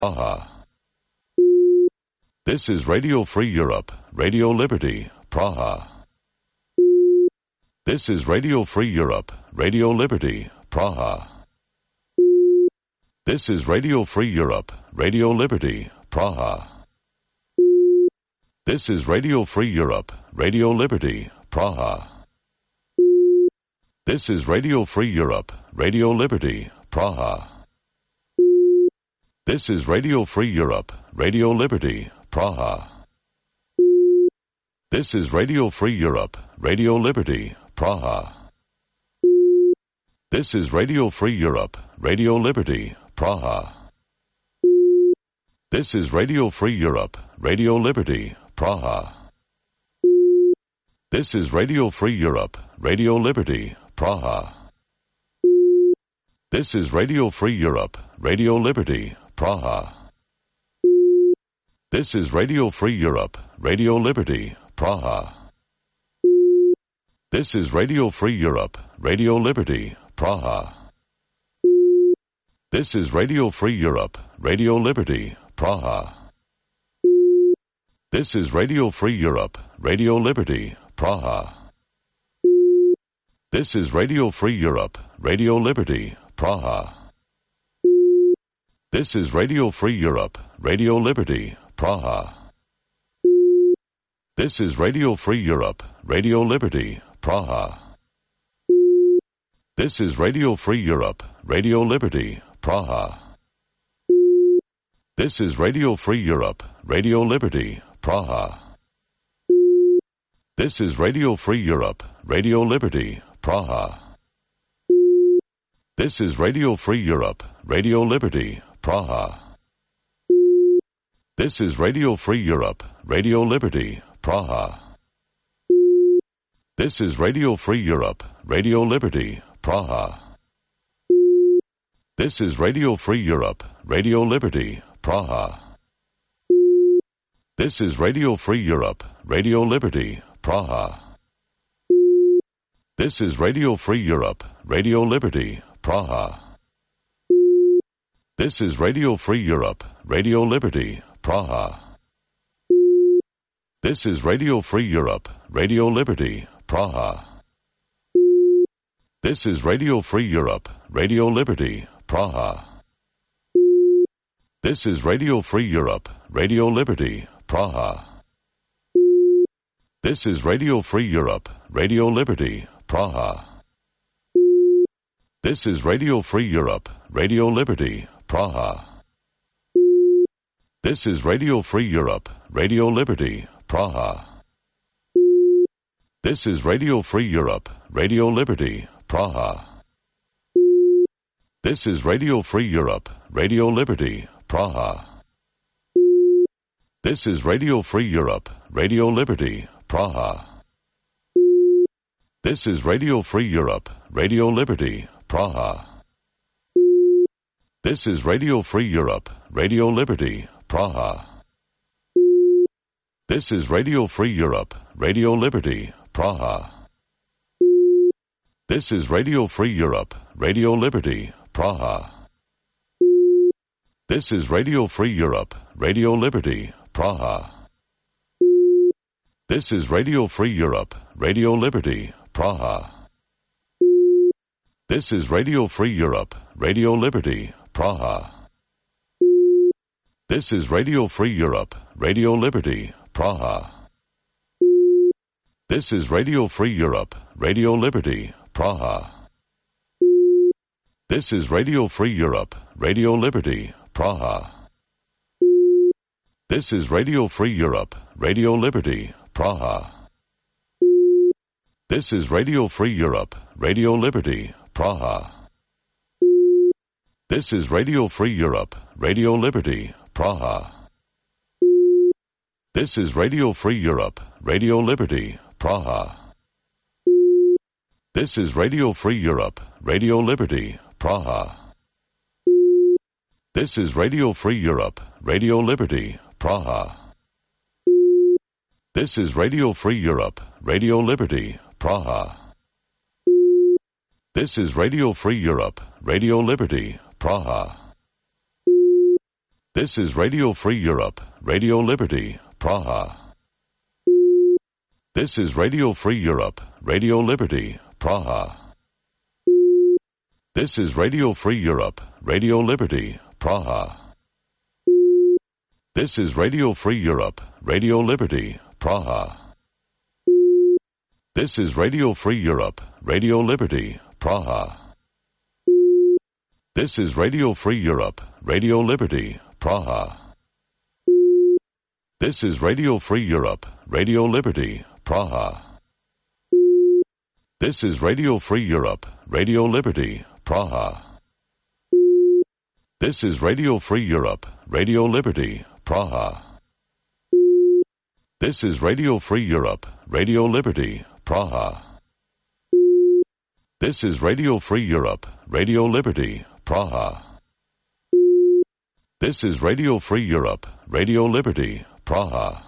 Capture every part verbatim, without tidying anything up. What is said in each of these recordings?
Praha. This is Radio Free Europe, Radio Liberty, Praha. This is Radio Free Europe, Radio Liberty, Praha. This is Radio Free Europe, Radio Liberty, Praha. This is Radio Free Europe, Radio Liberty, Praha. This is Radio Free Europe, Radio Liberty, Praha. This is Radio Free Europe, Radio Liberty, Praha. This is Radio Free Europe, Radio Liberty, Praha. This is Radio Free Europe, Radio Liberty, Praha. This is Radio Free Europe, Radio Liberty, Praha. This is Radio Free Europe, Radio Liberty, Praha. This is Radio Free Europe, Radio Liberty, Praha. This is Radio Free Europe, Radio Liberty, Praha. This is Radio Free Europe, Radio Liberty, Praha. This is Radio Free Europe, Radio Liberty, Praha. This is Radio Free Europe, Radio Liberty, Praha. This is Radio Free Europe, Radio Liberty, Praha. This is Radio Free Europe, Radio Liberty, Praha. This is Radio Free Europe, Radio Liberty, Praha. This is Radio Free Europe, Radio Liberty, Praha. This is Radio Free Europe, Radio Liberty, Praha. This is Radio Free Europe, Radio Liberty, Praha. This is Radio Free Europe, Radio Liberty, Praha. This is Radio Free Europe, Radio Liberty, Praha. This is Radio Free Europe, Radio Liberty, Praha. This is Radio Free Europe, Radio Liberty, Praha. This is Radio Free Europe, Radio Liberty, Praha. This is Radio Free Europe, Radio Liberty, Praha. This is Radio Free Europe, Radio Liberty, Praha. This is Radio Free Europe, Radio Liberty, Praha. This is Radio Free Europe, Radio Liberty, Praha. This is Radio Free Europe, Radio Liberty, Praha. This is Radio Free Europe, Radio Liberty, Praha. This is Radio Free Europe, Radio Liberty, Praha. This is Radio Free Europe, Radio Liberty, Praha. This is Radio Free Europe, Radio Liberty, Praha. This is Radio Free Europe, Radio Liberty, Praha. This is Radio Free Europe, Radio Liberty, Praha. This is Radio Free Europe, Radio Liberty, Praha. This is Radio Free Europe, Radio Liberty, Praha. This is Radio Free Europe, Radio Liberty, Praha. This is Radio Free Europe, Radio Liberty, Praha. This is Radio Free Europe, Radio Liberty, Praha. This is Radio Free Europe, Radio Liberty, Praha. This is Radio Free Europe, Radio Liberty, Praha. This is Radio Free Europe, Radio Liberty, Praha. This is Radio Free Europe, Radio Liberty, Praha. This is Radio Free Europe, Radio Liberty, Praha. This is Radio Free Europe, Radio Liberty, Praha. This is Radio Free Europe, Radio Liberty, Praha. This is Radio Free Europe, Radio Liberty, Praha. This is Radio Free Europe, Radio Liberty, Praha. This is Radio Free Europe, Radio Liberty, Praha. This is Radio Free Europe, Radio Liberty, Praha. This is Radio Free Europe, Radio Liberty, Praha. This is Radio Free Europe, Radio Liberty, Praha. This is Radio Free Europe, Radio Liberty, Praha. This is Radio Free Europe, Radio Liberty, Praha. This is Radio Free Europe, Radio Liberty, Praha. This is Radio Free Europe, Radio Liberty, Praha. This is Radio Free Europe, Radio Liberty, Praha. This is Radio Free Europe, Radio Liberty, Praha. This is Radio Free Europe, Radio Liberty, Praha. This is Radio Free Europe, Radio Liberty, Praha. This is Radio Free Europe, Radio Liberty, Praha. This is Radio Free Europe, Radio Liberty, Praha. This is Radio Free Europe, Radio Liberty, Praha. This is Radio Free Europe, Radio Liberty, Praha.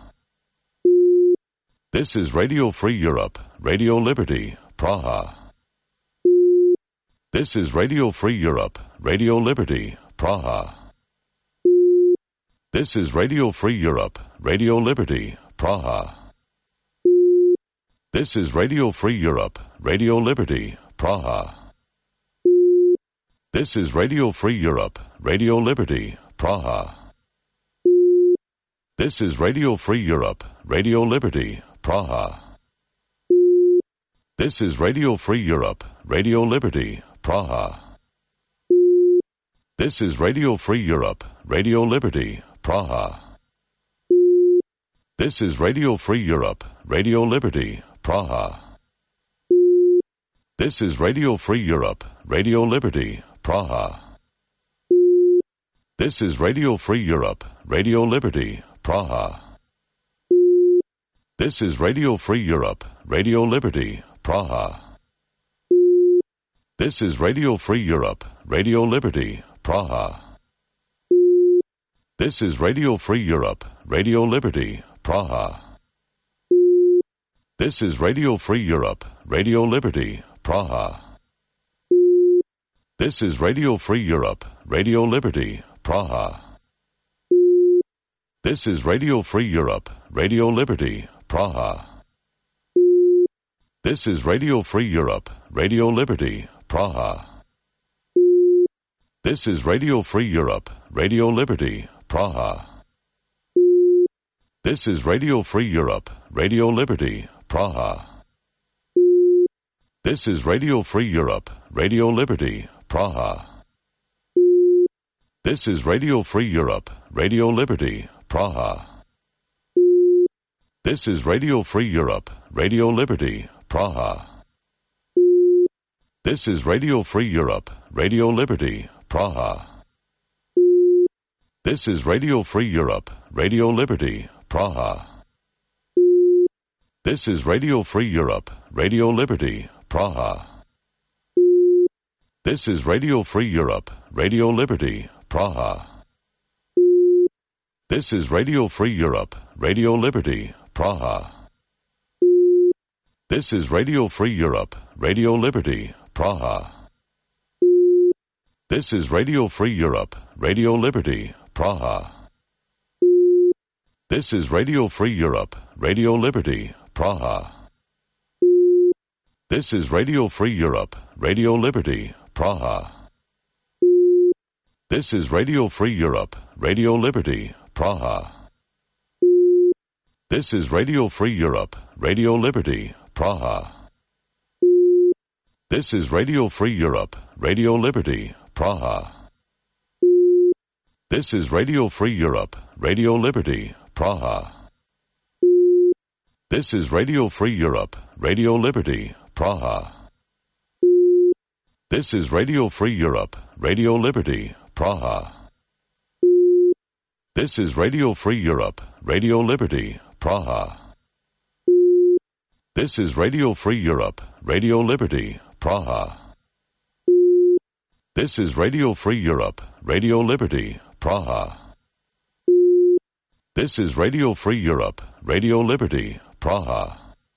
This is Radio Free Europe, Radio Liberty, Praha. This is Radio Free Europe, Radio Liberty, Praha. This is Radio Free Europe, Radio Liberty, Praha. This is Radio Free Europe, Radio Liberty, Praha. This is Radio Free Europe, Radio Liberty, Praha. This is Radio Free Europe, Radio Liberty, Praha. This is Radio Free Europe, Radio Liberty, Praha. This is Radio Free Europe, Radio Liberty, Praha. This is Radio Free Europe, Radio Liberty, Praha. This is Radio Free Europe, Radio Liberty, Praha. This is Radio Free Europe, Radio Liberty, Praha. This is Radio Free Europe, Radio Liberty, Praha. This is Radio Free Europe, Radio Liberty, Praha. This is Radio Free Europe, Radio Liberty, Praha. This is Radio Free Europe, Radio Liberty, Praha. This is Radio Free Europe, Radio Liberty, Praha. This is Radio Free Europe, Radio Liberty, Praha. This is Radio Free Europe, Radio Liberty, Praha. This is Radio Free Europe, Radio Liberty, Praha. This is Radio Free Europe, Radio Liberty, Praha. This is Radio Free Europe, Radio Liberty, Praha. This is Radio Free Europe, Radio Liberty, Praha. This is Radio Free Europe, Radio Liberty, Praha. This is Radio Free Europe, Radio Liberty, Praha. This is Radio Free Europe, Radio Liberty, Praha. This is Radio Free Europe, Radio Liberty, Praha. This is Radio Free Europe, Radio Liberty, Praha. This is Radio Free Europe, Radio Liberty, Praha. This is Radio Free Europe, Radio Liberty, Praha. This is Radio Free Europe, Radio Liberty, Praha. This is Radio Free Europe, Radio Liberty, Praha. This is Radio Free Europe, Radio Liberty, Praha. This is Radio Free Europe, Radio Liberty, Praha. This is Radio Free Europe, Radio Liberty, Praha. This is Radio Free Europe, Radio Liberty, Praha. This is Radio Free Europe, Radio Liberty, Praha. This is Radio Free Europe, Radio Liberty, Praha. This is Radio Free Europe, Radio Liberty, Praha. This is Radio Free Europe, Radio Liberty, Praha. This is Radio Free Europe, Radio Liberty, Praha. This is Radio Free Europe, Radio Liberty, Praha. This is Radio Free Europe, Radio Liberty, Praha.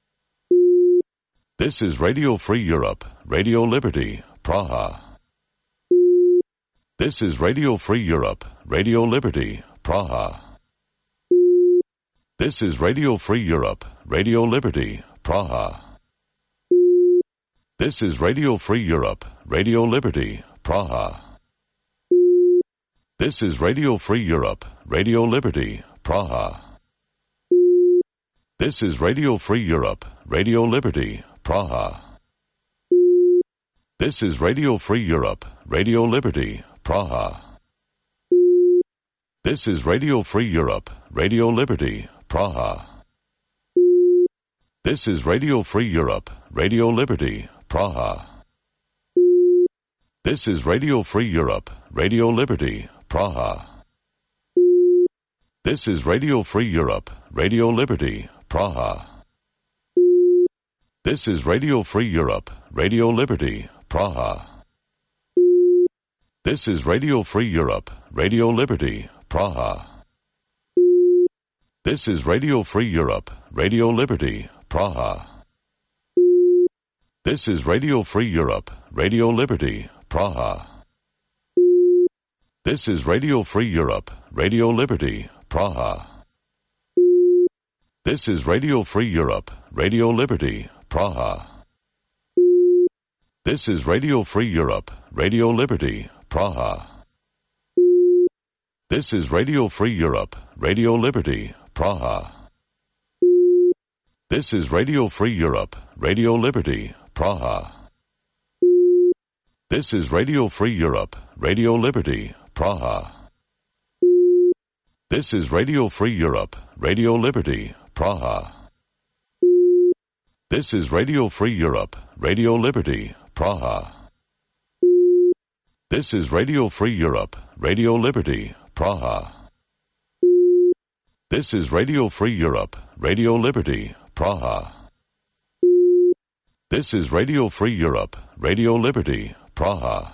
This is Radio Free Europe, Radio Liberty, Praha. This is Radio Free Europe, Radio Liberty, Praha. This is Radio Free Europe, Radio Liberty, Praha. This is Radio Free Europe, Radio Liberty, Praha. This is Radio Free Europe, Radio Liberty, Praha. This is Radio Free Europe, Radio Liberty, Praha. This is Radio Free Europe, Radio Liberty, Praha. This is Radio Free Europe, Radio Liberty, Praha. This is Radio Free Europe, Radio Liberty, Praha. This is Radio Free Europe, Radio Liberty, Praha. This is Radio Free Europe, Radio Liberty, Praha. This is Radio Free Europe, Radio Liberty, Praha. This is Radio Free Europe, Radio Liberty, Praha. This is Radio Free Europe, Radio Liberty, Praha. This is Radio Free Europe, Radio Liberty, Praha. This is Radio Free Europe, Radio Liberty, Praha. This is Radio Free Europe, Radio Liberty, Praha. This is Radio Free Europe, Radio Liberty, Praha. This is Radio Free Europe, Radio Liberty, Praha. This is Radio Free Europe, Radio Liberty, Praha. This is Radio Free Europe, Radio Liberty, Praha. This is Radio Free Europe, Radio Liberty, Praha. This is Radio Free Europe, Radio Liberty, Praha. This is Radio Free Europe, Radio Liberty, Praha. This is Radio Free Europe, Radio Liberty, Praha. This is Radio Free Europe, Radio Liberty, Praha.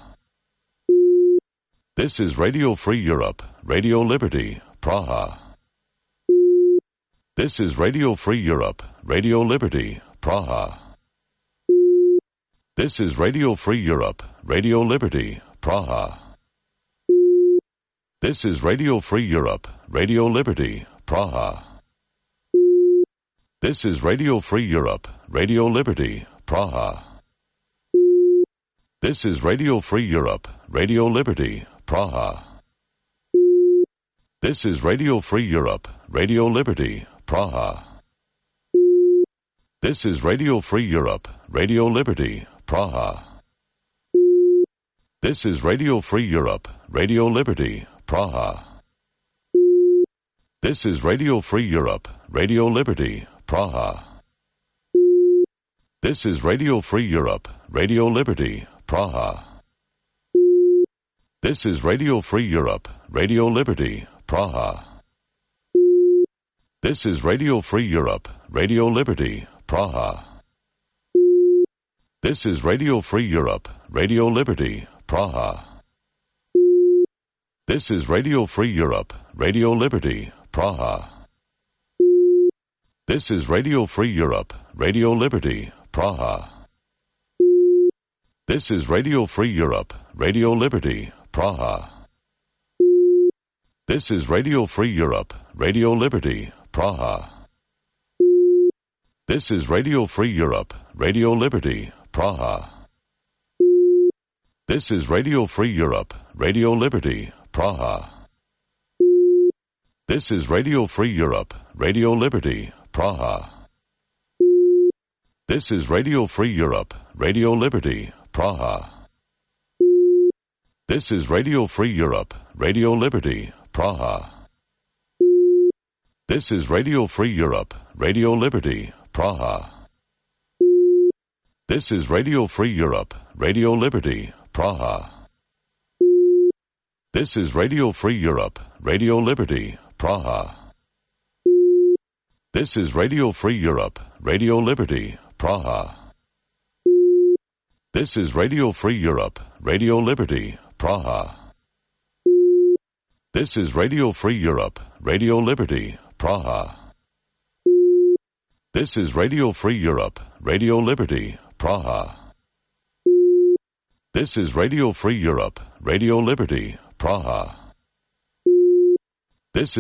This is Radio Free Europe, Radio Liberty, Praha. This is Radio Free Europe, Radio Liberty, Praha. This is Radio Free Europe, Radio Liberty, Praha. This is Radio Free Europe, Radio Liberty, Praha. This is Radio Free Europe, Radio Liberty, Praha. This is Radio Free Europe, Radio Liberty, Praha. This is Radio Free Europe, Radio Liberty, Praha. This is Radio Free Europe, Radio Liberty, Praha. This is Radio Free Europe, Radio Liberty, Praha. This is Radio Free Europe, Radio Liberty, Praha. This is Radio Free Europe, Radio Liberty, Praha. This is Radio Free Europe, Radio Liberty, Praha. This is Radio Free Europe, Radio Liberty, Praha. This is Radio Free Europe, Radio Liberty, Praha. This is Radio Free Europe, Radio Liberty, Praha. This is Radio Free Europe, Radio Liberty, Praha. This is Radio Free Europe, Radio Liberty, Praha. This is Radio Free Europe, Radio Liberty, Praha. This is Radio Free Europe, Radio Liberty, Praha. This is Radio Free Europe, Radio Liberty, Praha. This is Radio Free Europe, Radio Liberty, Praha. This is Radio Free Europe, Radio Liberty, Praha. This is Radio Free Europe, Radio Liberty, Praha. This is Radio Free Europe, Radio Liberty, Praha. This is Radio Free Europe, Radio Liberty, Praha. This is Radio Free Europe, Radio Liberty, Praha. This is Radio Free Europe, Radio Liberty, Praha. This is Radio Free Europe, Radio Liberty, Praha. This is Radio Free Europe, Radio Liberty, Praha. This is Radio Free Europe, Radio Liberty, Praha. This is Radio Free Europe, Radio Liberty, Praha. This is